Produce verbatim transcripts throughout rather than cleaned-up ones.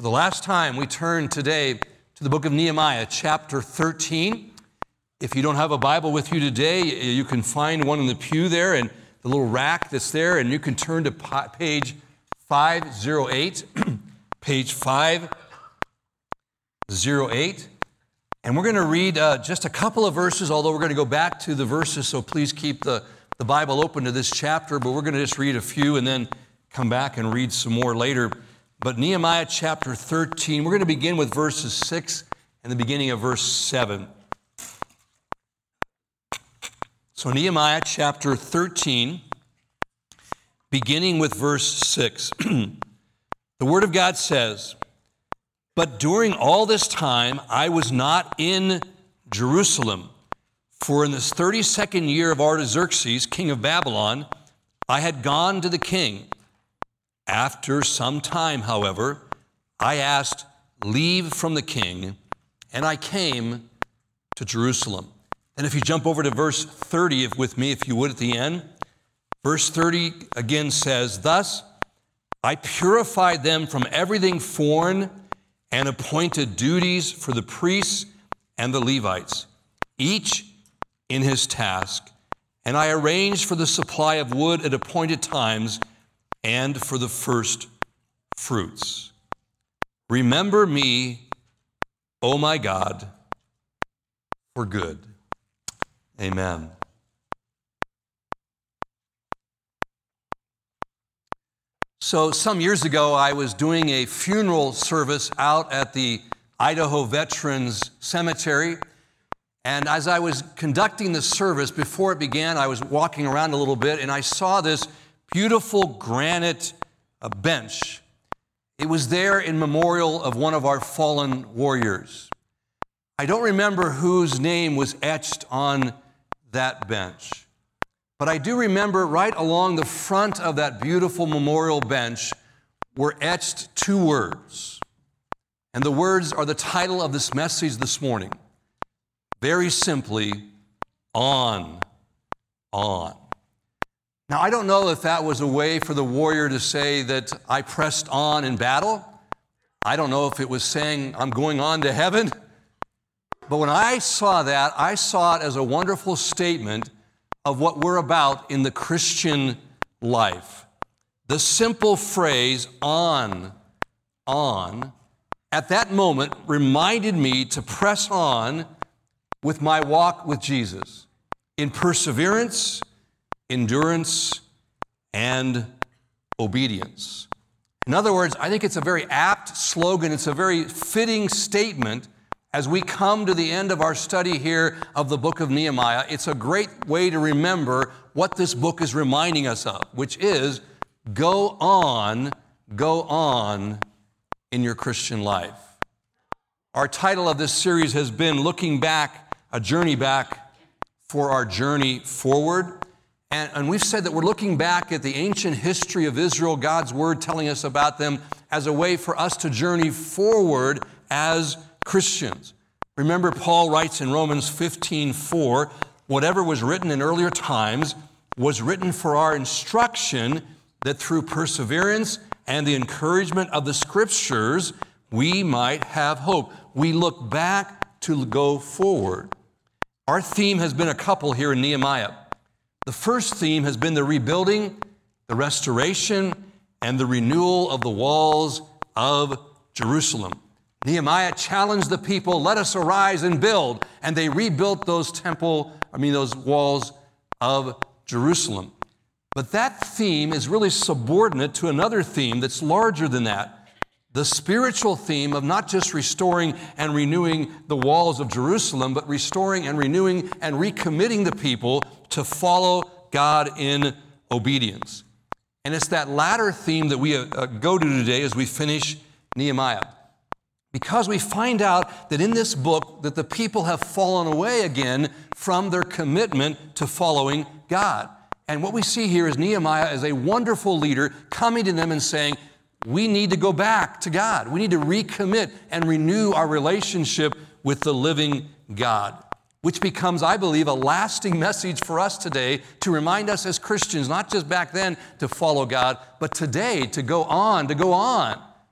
For the last time, we turn today to the book of Nehemiah, chapter thirteen. If you don't have a Bible with you today, you can find one in the pew there and the little rack that's there, and you can turn to page five oh eight, page five oh eight. And we're going to read uh, just a couple of verses, although we're going to go back to the verses, so please keep the, the Bible open to this chapter, but we're going to just read a few and then come back and read some more later. But Nehemiah chapter thirteen, we're going to begin with verses six and the beginning of verse seven. So Nehemiah chapter thirteen, beginning with verse six. The Word of God says, "But during all this time I was not in Jerusalem, for in this thirty-second year of Artaxerxes, king of Babylon, I had gone to the king. After some time, however, I asked leave from the king, and I came to Jerusalem." And if you jump over to verse thirty if, with me, if you would, at the end, verse thirty again says, "Thus I purified them from everything foreign and appointed duties for the priests and the Levites, each in his task. And I arranged for the supply of wood at appointed times and for the first fruits. Remember me, O my God, for good." Amen. So some years ago, I was doing a funeral service out at the Idaho Veterans Cemetery. And as I was conducting the service, before it began, I was walking around a little bit, and I saw this beautiful granite uh, bench. It was there in memorial of one of our fallen warriors. I don't remember whose name was etched on that bench, but I do remember right along the front of that beautiful memorial bench were etched two words. And the words are the title of this message this morning. Very simply, on, on. Now, I don't know if that was a way for the warrior to say that I pressed on in battle. I don't know if it was saying I'm going on to heaven. But when I saw that, I saw it as a wonderful statement of what we're about in the Christian life. The simple phrase, on, on, at that moment reminded me to press on with my walk with Jesus in perseverance, endurance, and obedience. In other words, I think it's a very apt slogan. It's a very fitting statement as we come to the end of our study here of the book of Nehemiah. It's a great way to remember what this book is reminding us of, which is go on, go on in your Christian life. Our title of this series has been Looking Back, a Journey Back for Our Journey Forward. And, and we've said that we're looking back at the ancient history of Israel, God's Word telling us about them as a way for us to journey forward as Christians. Remember, Paul writes in Romans fifteen four, whatever was written in earlier times was written for our instruction, that through perseverance and the encouragement of the Scriptures, we might have hope. We look back to go forward. Our theme has been a couple here in Nehemiah. The first theme has been the rebuilding, the restoration, and the renewal of the walls of Jerusalem. Nehemiah challenged the people, let us arise and build. And they rebuilt those temple, I mean those walls of Jerusalem. But that theme is really subordinate to another theme that's larger than that. The spiritual theme of not just restoring and renewing the walls of Jerusalem, but restoring and renewing and recommitting the people to follow God in obedience. And it's that latter theme that we uh, go to today as we finish Nehemiah. Because we find out that in this book that the people have fallen away again from their commitment to following God. And what we see here is Nehemiah as a wonderful leader coming to them and saying, we need to go back to God. We need to recommit and renew our relationship with the living God, which becomes, I believe, a lasting message for us today to remind us as Christians, not just back then to follow God, but today to go on, to go on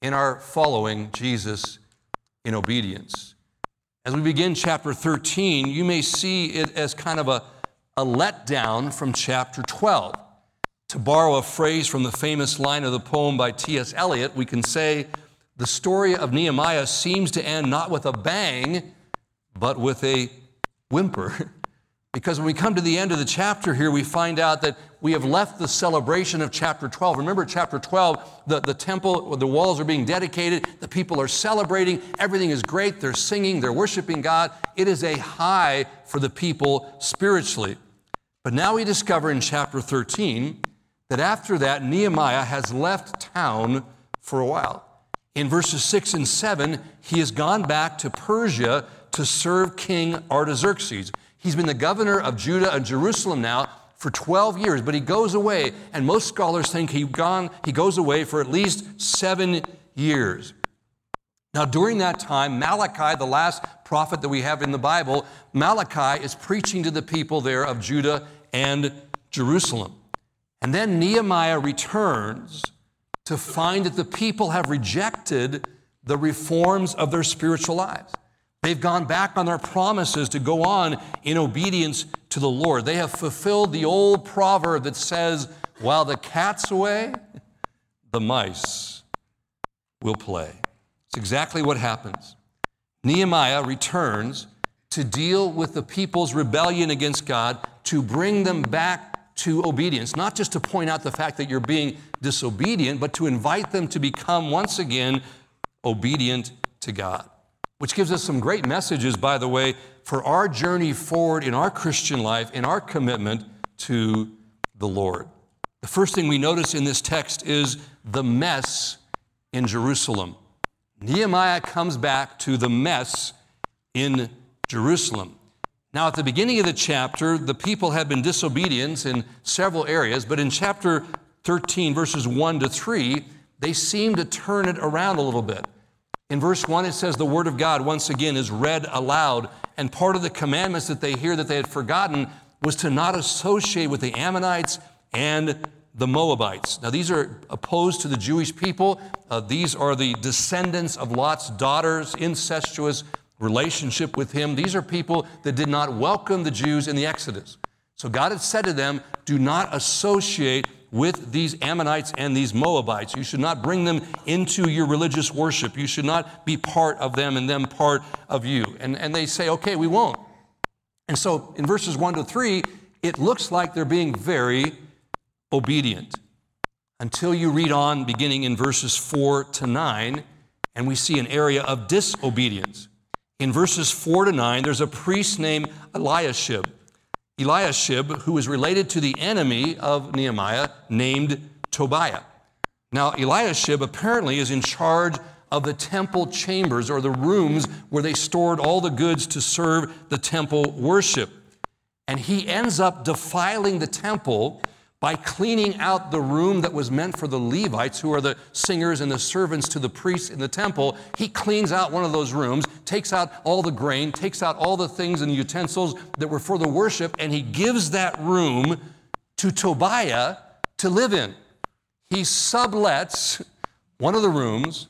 in our following Jesus in obedience. As we begin chapter thirteen, you may see it as kind of a, a letdown from chapter twelve. To borrow a phrase from the famous line of the poem by T S Eliot, we can say, the story of Nehemiah seems to end not with a bang, but with a whimper. Because when we come to the end of the chapter here, we find out that we have left the celebration of chapter twelve. Remember chapter twelve, the, the temple, the walls are being dedicated, the people are celebrating, everything is great, they're singing, they're worshiping God. It is a high for the people spiritually. But now we discover in chapter thirteen that after that, Nehemiah has left town for a while. In verses six and seven, he has gone back to Persia to serve King Artaxerxes. He's been the governor of Judah and Jerusalem now for twelve years, but he goes away, and most scholars think he gone, he goes away for at least seven years. Now, during that time, Malachi, the last prophet that we have in the Bible, Malachi is preaching to the people there of Judah and Jerusalem. And then Nehemiah returns to find that the people have rejected the reforms of their spiritual lives. They've gone back on their promises to go on in obedience to the Lord. They have fulfilled the old proverb that says, while the cat's away, the mice will play. It's exactly what happens. Nehemiah returns to deal with the people's rebellion against God, to bring them back to obedience, not just to point out the fact that you're being disobedient, but to invite them to become once again obedient to God. Which gives us some great messages, by the way, for our journey forward in our Christian life, in our commitment to the Lord. The first thing we notice in this text is the mess in Jerusalem. Nehemiah comes back to the mess in Jerusalem. Now, at the beginning of the chapter, the people had been disobedient in several areas, but in chapter thirteen, verses one to three, they seem to turn it around a little bit. In verse one, it says the word of God once again is read aloud, and part of the commandments that they hear that they had forgotten was to not associate with the Ammonites and the Moabites. Now, these are opposed to the Jewish people. Uh, these are the descendants of Lot's daughters, incestuous relationship with him. These are people that did not welcome the Jews in the Exodus. So God had said to them, do not associate with these Ammonites and these Moabites. You should not bring them into your religious worship. You should not be part of them and them part of you. And, and they say, okay, we won't. And so in verses one to three, it looks like they're being very obedient until you read on beginning in verses four to nine, and we see an area of disobedience. In verses four to nine, there's a priest named Eliashib. Eliashib, who is related to the enemy of Nehemiah, named Tobiah. Now, Eliashib apparently is in charge of the temple chambers, or the rooms where they stored all the goods to serve the temple worship. And he ends up defiling the temple by cleaning out the room that was meant for the Levites, who are the singers and the servants to the priests in the temple. He cleans out one of those rooms, takes out all the grain, takes out all the things and utensils that were for the worship, and he gives that room to Tobiah to live in. He sublets one of the rooms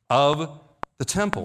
of the temple.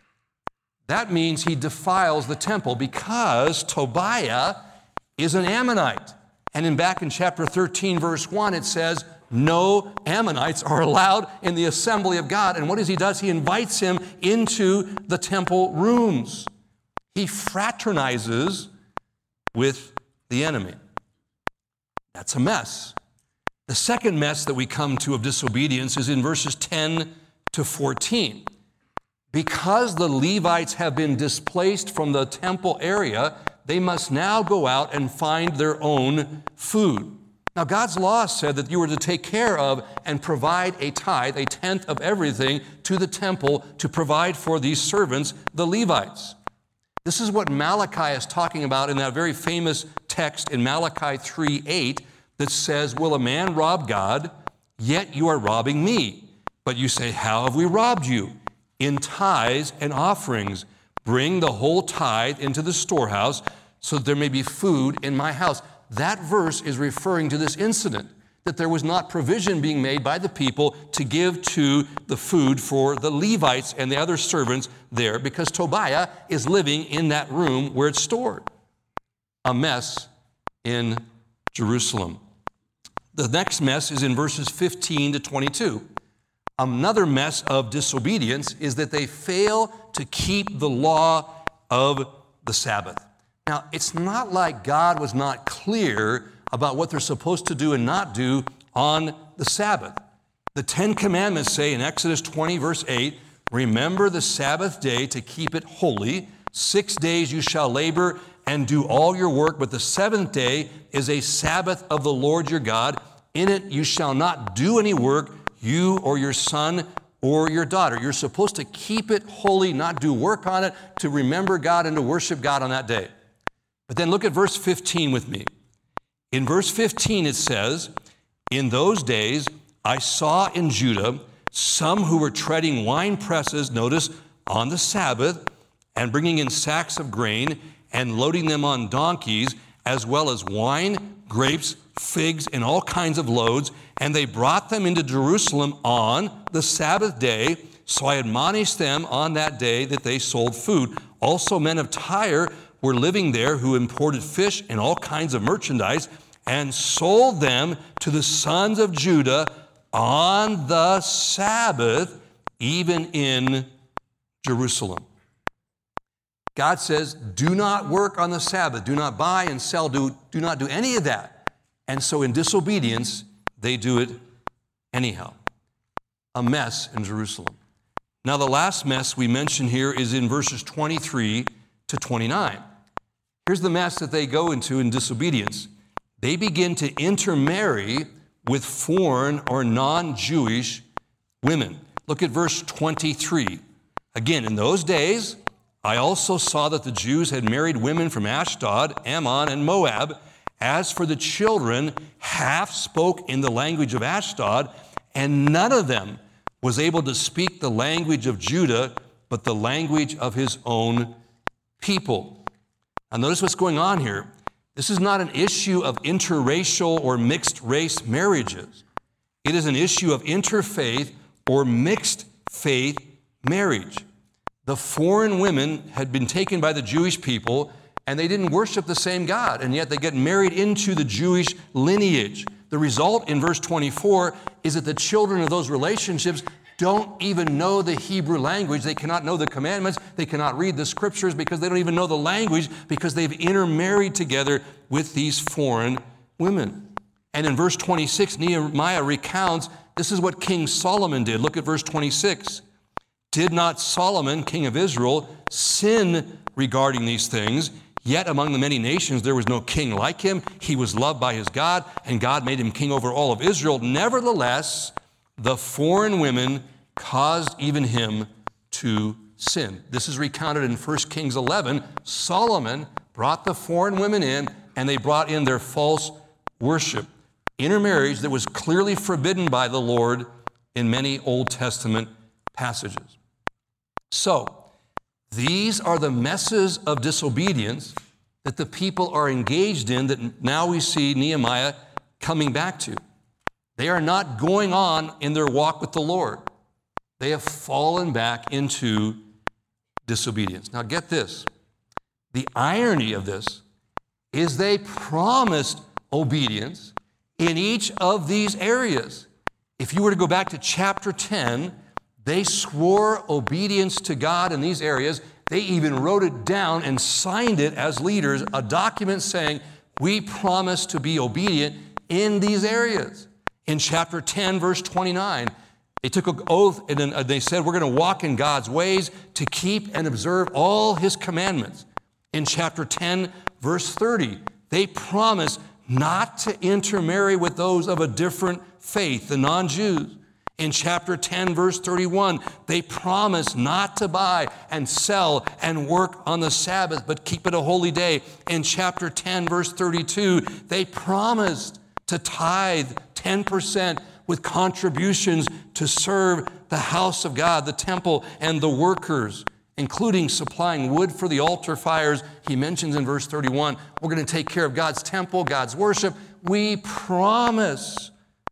That means he defiles the temple because Tobiah is an Ammonite. And in back in chapter thirteen, verse one, it says, no Ammonites are allowed in the assembly of God. And what does he do? He invites him into the temple rooms. He fraternizes with the enemy. That's a mess. The second mess that we come to of disobedience is in verses ten to fourteen. Because the Levites have been displaced from the temple area, they must now go out and find their own food. Now, God's law said that you were to take care of and provide a tithe, a tenth of everything, to the temple to provide for these servants, the Levites. This is what Malachi is talking about in that very famous text in Malachi three eight that says, will a man rob God? Yet you are robbing me. But you say, how have we robbed you? In tithes and offerings. Bring the whole tithe into the storehouse so that there may be food in my house. That verse is referring to this incident. that there was not provision being made by the people to give to the food for the Levites and the other servants there, because Tobiah is living in that room where it's stored. A mess in Jerusalem. The next mess is in verses fifteen to twenty-two. Another mess of disobedience is that they fail to keep the law of the Sabbath. Now, it's not like God was not clear about what they're supposed to do and not do on the Sabbath. The Ten Commandments say in Exodus twenty, verse eight, remember the Sabbath day to keep it holy. Six days you shall labor and do all your work, but the seventh day is a Sabbath of the Lord your God. In it you shall not do any work, you or your son or your daughter. You're supposed to keep it holy, not do work on it, to remember God and to worship God on that day. But then look at verse fifteen with me. In verse fifteen it says, in those days I saw in Judah some who were treading wine presses, notice, on the Sabbath, and bringing in sacks of grain and loading them on donkeys, as well as wine, grapes, figs, and all kinds of loads. And they brought them into Jerusalem on the Sabbath day. So I admonished them on that day that they sold food. Also men of Tyre were living there who imported fish and all kinds of merchandise and sold them to the sons of Judah on the Sabbath, even in Jerusalem. God says, do not work on the Sabbath. Do not buy and sell. Do, do not do any of that. And so in disobedience, they do it anyhow. A mess in Jerusalem. Now the last mess we mention here is in verses twenty-three to twenty-nine. Here's the mess that they go into in disobedience. They begin to intermarry with foreign or non-Jewish women. Look at verse twenty-three. Again, in those days, I also saw that the Jews had married women from Ashdod, Ammon, and Moab. As for the children, half spoke in the language of Ashdod, and none of them was able to speak the language of Judah, but the language of his own people. Now notice what's going on here. This is not an issue of interracial or mixed race marriages. It is an issue of interfaith or mixed faith marriage. The foreign women had been taken by the Jewish people, and they didn't worship the same God, and yet they get married into the Jewish lineage. The result in verse twenty-four is that the children of those relationships don't even know the Hebrew language. They cannot know the commandments. They cannot read the scriptures because they don't even know the language, because they've intermarried together with these foreign women. And in verse twenty-six, Nehemiah recounts this is what King Solomon did. Look at verse twenty-six. Did not Solomon, king of Israel, sin regarding these things? Yet among the many nations there was no king like him. He was loved by his God, and God made him king over all of Israel. Nevertheless, the foreign women caused even him to sin. This is recounted in First Kings eleven. Solomon brought the foreign women in, and they brought in their false worship. Intermarriage that was clearly forbidden by the Lord in many Old Testament passages. So, these are the messes of disobedience that the people are engaged in that now we see Nehemiah coming back to. They are not going on in their walk with the Lord. They have fallen back into disobedience. Now get this. The irony of this is they promised obedience in each of these areas. If you were to go back to chapter ten, they swore obedience to God in these areas. They even wrote it down and signed it as leaders, a document saying, we promise to be obedient in these areas. In chapter ten, verse twenty-nine, they took an oath and they said, we're going to walk in God's ways to keep and observe all his commandments. In chapter ten, verse thirty, they promised not to intermarry with those of a different faith, the non-Jews. In chapter ten, verse thirty-one, they promised not to buy and sell and work on the Sabbath, but keep it a holy day. In chapter ten, verse thirty-two, they promised to tithe ten percent with contributions to serve the house of God, the temple, and the workers, including supplying wood for the altar fires. He mentions in verse thirty-one, we're going to take care of God's temple, God's worship. We promise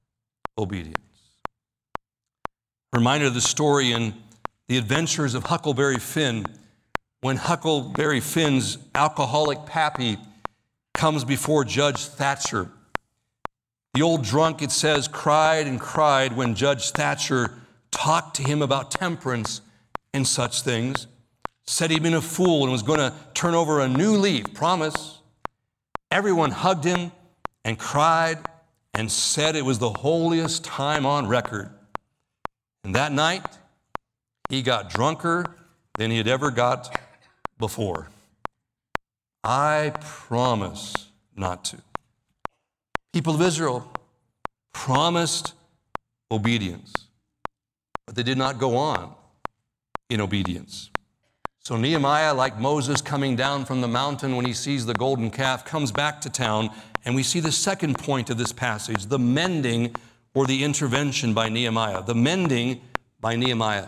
obedience. Reminded of the story in The Adventures of Huckleberry Finn, when Huckleberry Finn's alcoholic pappy comes before Judge Thatcher. The old drunk, it says, cried and cried when Judge Thatcher talked to him about temperance and such things, said he'd been a fool and was going to turn over a new leaf, promise. Everyone hugged him and cried and said it was the holiest time on record. And that night, he got drunker than he had ever got before. I promise not to. People of Israel promised obedience, but they did not go on in obedience. So Nehemiah, like Moses coming down from the mountain when he sees the golden calf, comes back to town, and we see the second point of this passage, the mending or the intervention by Nehemiah. The mending by Nehemiah.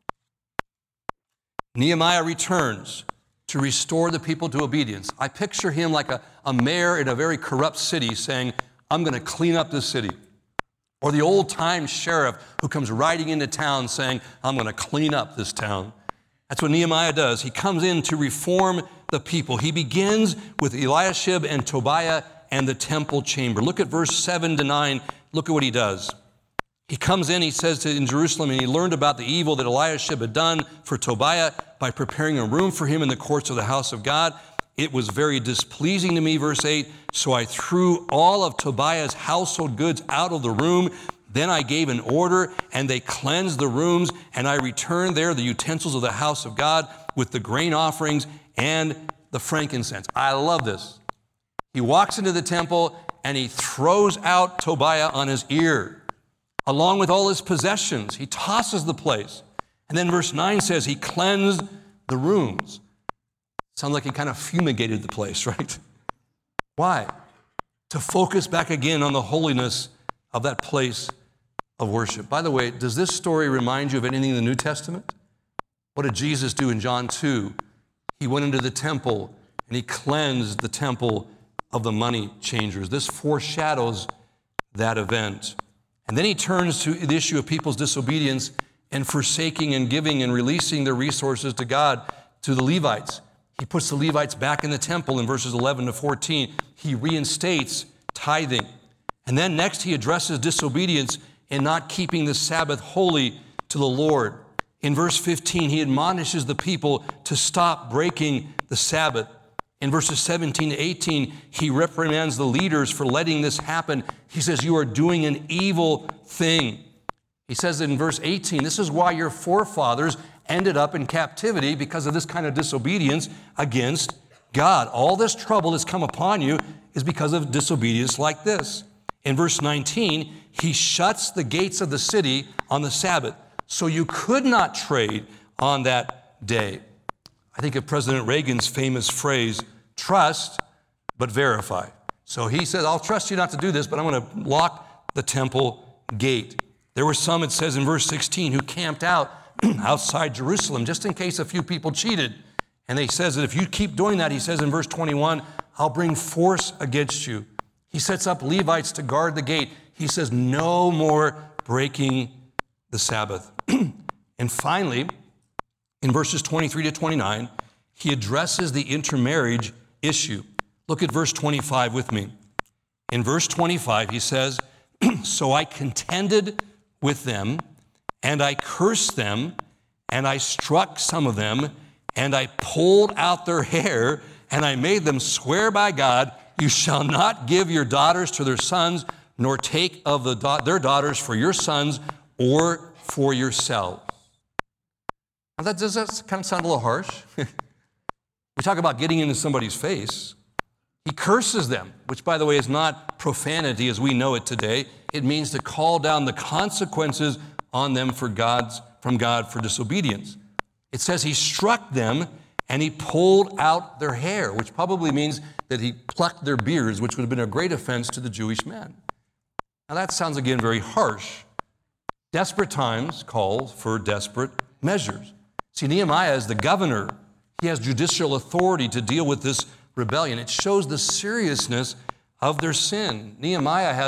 Nehemiah returns to restore the people to obedience. I picture him like a, a mayor in a very corrupt city saying, I'm going to clean up this city. Or the old-time sheriff who comes riding into town saying, I'm going to clean up this town. That's what Nehemiah does. He comes in to reform the people. He begins with Eliashib and Tobiah and the temple chamber. Look at verse seven to nine. Look at what he does. He comes in, he says to in Jerusalem, and he learned about the evil that Eliashib had done for Tobiah by preparing a room for him in the courts of the house of God. It was very displeasing to me, verse eight, so I threw all of Tobiah's household goods out of the room. Then I gave an order, and they cleansed the rooms, and I returned there the utensils of the house of God with the grain offerings and the frankincense. I love this. He walks into the temple, and he throws out Tobiah on his ear, along with all his possessions. He tosses the place. And then verse nine says he cleansed the rooms. Sounds like he kind of fumigated the place, right? Why? To focus back again on the holiness of that place of worship. By the way, does this story remind you of anything in the New Testament? What did Jesus do in John two? He went into the temple and he cleansed the temple of the money changers. This foreshadows that event. And then he turns to the issue of people's disobedience and forsaking and giving and releasing their resources to God, to the Levites. He puts the Levites back in the temple in verses eleven to fourteen. He reinstates tithing. And then next he addresses disobedience in not keeping the Sabbath holy to the Lord. In verse fifteen, he admonishes the people to stop breaking the Sabbath. In verses seventeen to eighteen, he reprimands the leaders for letting this happen. He says, you are doing an evil thing. He says in verse eighteen, this is why your forefathers ended up in captivity, because of this kind of disobedience against God. All this trouble that's come upon you is because of disobedience like this. In verse nineteen, he shuts the gates of the city on the Sabbath, so you could not trade on that day. I think of President Reagan's famous phrase, trust but verify. So he says, I'll trust you not to do this, but I'm going to lock the temple gate. There were some, it says in verse sixteen, who camped out outside Jerusalem just in case a few people cheated. And he says that if you keep doing that, he says in verse twenty-one, I'll bring force against you. He sets up Levites to guard the gate. He says, no more breaking the Sabbath. And finally, in verses twenty-three to twenty-nine, he addresses the intermarriage issue. Look at verse twenty-five with me. In verse twenty-five, he says, so I contended with them, and I cursed them, and I struck some of them, and I pulled out their hair, and I made them swear by God, you shall not give your daughters to their sons, nor take of the da- their daughters for your sons or for yourselves. Now that, does that kind of sound a little harsh? We talk about getting into somebody's face. He curses them, which, by the way, is not profanity as we know it today. It means to call down the consequences on them for God's, from God for disobedience. It says he struck them and he pulled out their hair, which probably means that he plucked their beards, which would have been a great offense to the Jewish men. Now that sounds again very harsh. Desperate times call for desperate measures. See, Nehemiah is the governor. He has judicial authority to deal with this rebellion. It shows the seriousness of their sin. Nehemiah has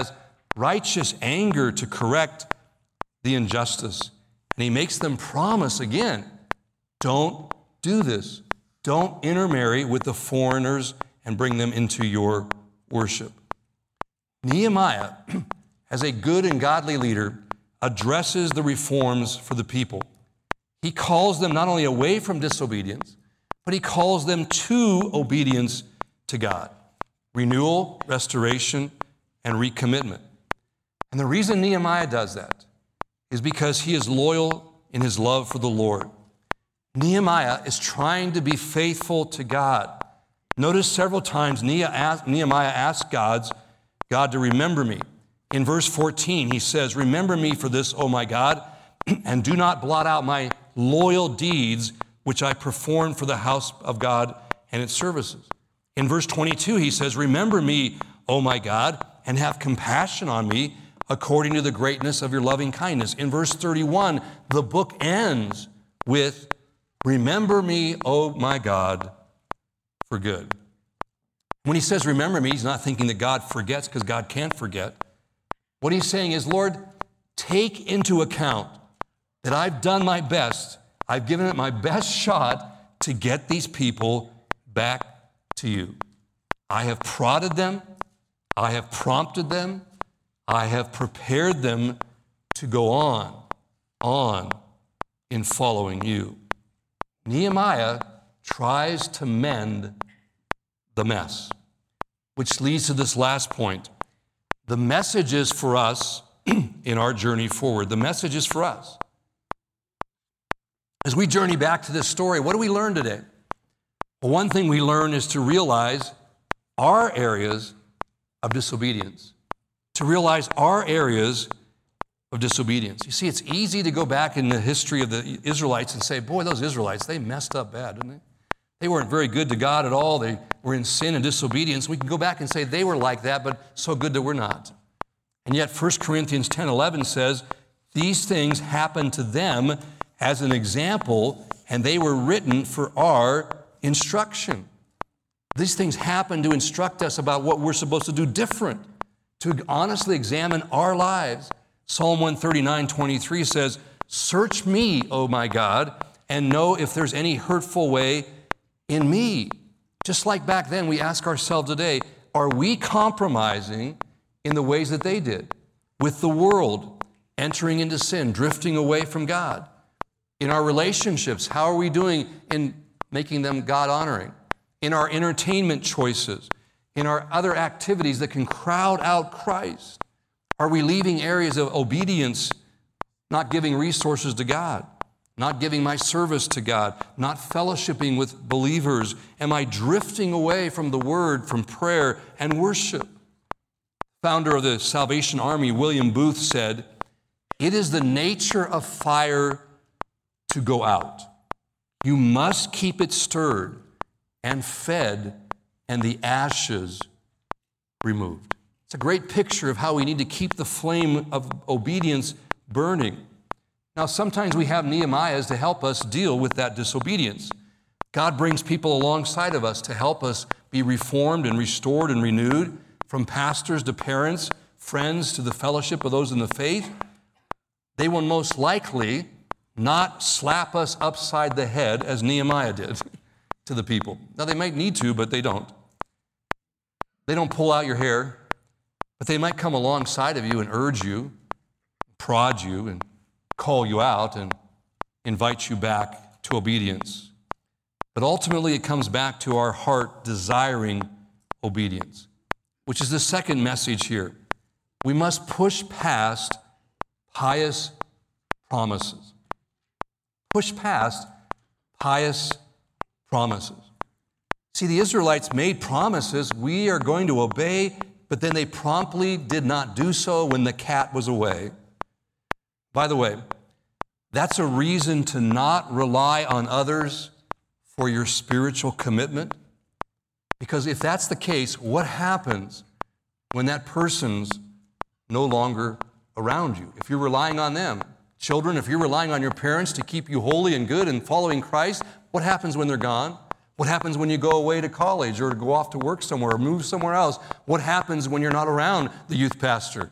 righteous anger to correct the injustice. And he makes them promise again, don't do this. Don't intermarry with the foreigners and bring them into your worship. Nehemiah, as a good and godly leader, addresses the reforms for the people. He calls them not only away from disobedience, but he calls them to obedience to God. Renewal, restoration, and recommitment. And the reason Nehemiah does that is because he is loyal in his love for the Lord. Nehemiah is trying to be faithful to God. Notice several times Nehemiah asks God's, God to remember me. In verse fourteen, he says, remember me for this, O my God, and do not blot out my loyal deeds which I performed for the house of God and its services. In verse twenty-two, he says, remember me, O my God, and have compassion on me according to the greatness of your loving kindness. In verse thirty-one, the book ends with, remember me, O my God, for good. When he says remember me, he's not thinking that God forgets, because God can't forget. What he's saying is, Lord, take into account that I've done my best. I've given it my best shot to get these people back to you. I have prodded them. I have prompted them. I have prepared them to go on, on in following you. Nehemiah tries to mend the mess, which leads to this last point. The message is for us in our journey forward. The message is for us. As we journey back to this story, what do we learn today? Well, one thing we learn is to realize our areas of disobedience. To realize our areas of disobedience. You see, it's easy to go back in the history of the Israelites and say, boy, those Israelites, they messed up bad, didn't they? They weren't very good to God at all. They were in sin and disobedience. We can go back and say they were like that, but so good that we're not. And yet First Corinthians ten eleven says, these things happened to them as an example, and they were written for our instruction. These things happen to instruct us about what we're supposed to do different, to honestly examine our lives. Psalm one thirty-nine twenty-three says, search me, O my God, and know if there's any hurtful way in me. Just like back then, we ask ourselves today, are we compromising in the ways that they did? With the world, entering into sin, drifting away from God. In our relationships, how are we doing in making them God-honoring? In our entertainment choices, in our other activities that can crowd out Christ? Are we leaving areas of obedience, not giving resources to God? Not giving my service to God, not fellowshipping with believers? Am I drifting away from the Word, from prayer and worship? Founder of the Salvation Army, William Booth, said, it is the nature of fire to go out. You must keep it stirred and fed and the ashes removed. It's a great picture of how we need to keep the flame of obedience burning. Now, sometimes we have Nehemiahs to help us deal with that disobedience. God brings people alongside of us to help us be reformed and restored and renewed, from pastors to parents, friends to the fellowship of those in the faith. They will most likely not slap us upside the head as Nehemiah did to the people. Now, they might need to, but they don't. They don't pull out your hair, but they might come alongside of you and urge you, prod you, and call you out and invite you back to obedience. But ultimately, it comes back to our heart desiring obedience, which is the second message here. We must push past pious promises. Push past pious promises. See, the Israelites made promises, we are going to obey, but then they promptly did not do so when the cat was away. By the way, that's a reason to not rely on others for your spiritual commitment. Because if that's the case, what happens when that person's no longer around you? If you're relying on them, children, if you're relying on your parents to keep you holy and good and following Christ, what happens when they're gone? What happens when you go away to college or to go off to work somewhere or move somewhere else? What happens when you're not around the youth pastor?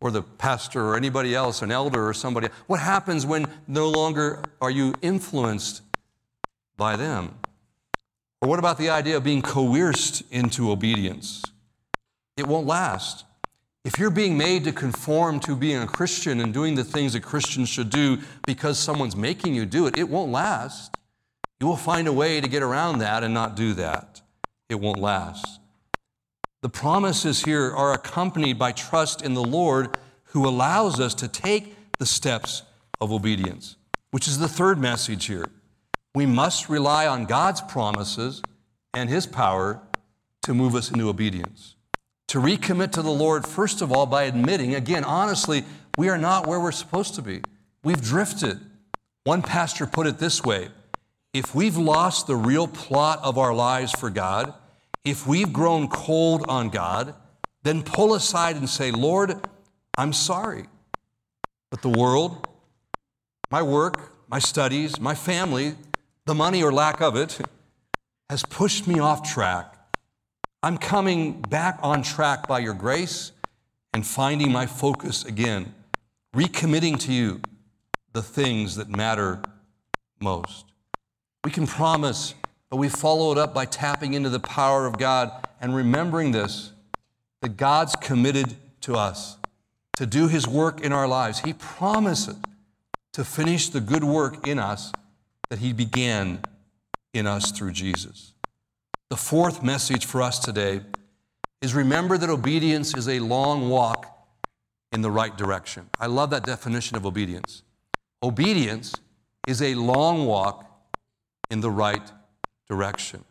or the pastor or anybody else, an elder or somebody? What happens when no longer are you influenced by them? Or what about the idea of being coerced into obedience? It won't last. If you're being made to conform to being a Christian and doing the things that Christians should do because someone's making you do it, it won't last. You will find a way to get around that and not do that. It won't last. The promises here are accompanied by trust in the Lord, who allows us to take the steps of obedience, which is the third message here. We must rely on God's promises and His power to move us into obedience. To recommit to the Lord, first of all, by admitting, again, honestly, we are not where we're supposed to be. We've drifted. One pastor put it this way: if we've lost the real plot of our lives for God, if we've grown cold on God, then pull aside and say, Lord, I'm sorry. But the world, my work, my studies, my family, the money or lack of it, has pushed me off track. I'm coming back on track by your grace and finding my focus again, recommitting to you the things that matter most. We can promise, but we follow it up by tapping into the power of God and remembering this, that God's committed to us to do His work in our lives. He promises to finish the good work in us that He began in us through Jesus. The fourth message for us today is remember that obedience is a long walk in the right direction. I love that definition of obedience. Obedience is a long walk in the right direction.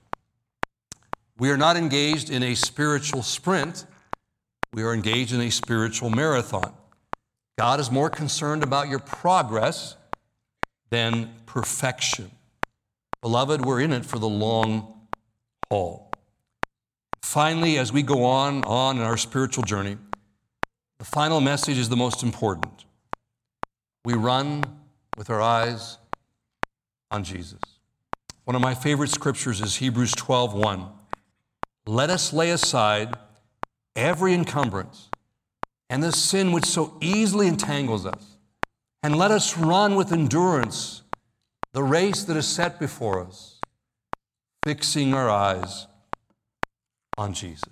We are not engaged in a spiritual sprint. We are engaged in a spiritual marathon. God is more concerned about your progress than perfection. Beloved, we're in it for the long haul. Finally, as we go on, on in our spiritual journey, the final message is the most important. We run with our eyes on Jesus. One of my favorite scriptures is Hebrews twelve one. Let us lay aside every encumbrance and the sin which so easily entangles us, and let us run with endurance the race that is set before us, fixing our eyes on Jesus.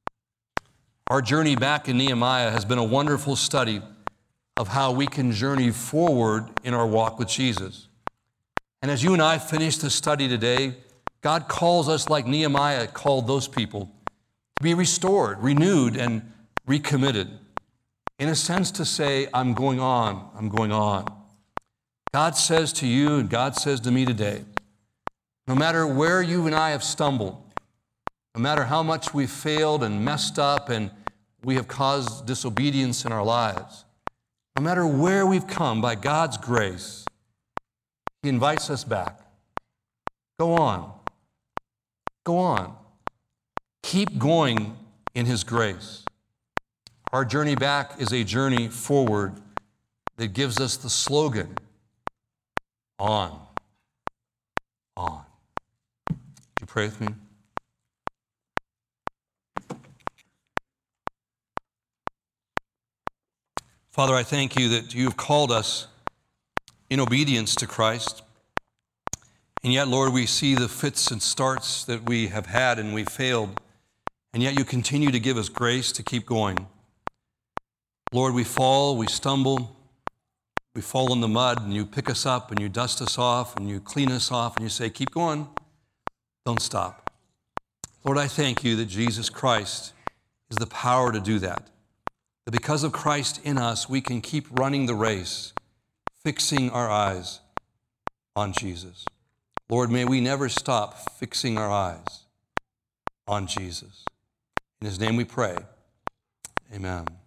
Our journey back in Nehemiah has been a wonderful study of how we can journey forward in our walk with Jesus. And as you and I finish this study today, God calls us, like Nehemiah called those people, to be restored, renewed, and recommitted. In a sense, to say, I'm going on, I'm going on. God says to you, and God says to me today, no matter where you and I have stumbled, no matter how much we've failed and messed up and we have caused disobedience in our lives, no matter where we've come by God's grace, He invites us back. Go on. Go on. Keep going in His grace. Our journey back is a journey forward that gives us the slogan, on, on. Would you pray with me? Father, I thank you that you have called us in obedience to Christ. And yet, Lord, we see the fits and starts that we have had and we failed. And yet you continue to give us grace to keep going. Lord, we fall, we stumble, we fall in the mud, and you pick us up and you dust us off and you clean us off and you say, keep going, don't stop. Lord, I thank you that Jesus Christ is the power to do that. That because of Christ in us, we can keep running the race, fixing our eyes on Jesus. Lord, may we never stop fixing our eyes on Jesus. In His name we pray. Amen.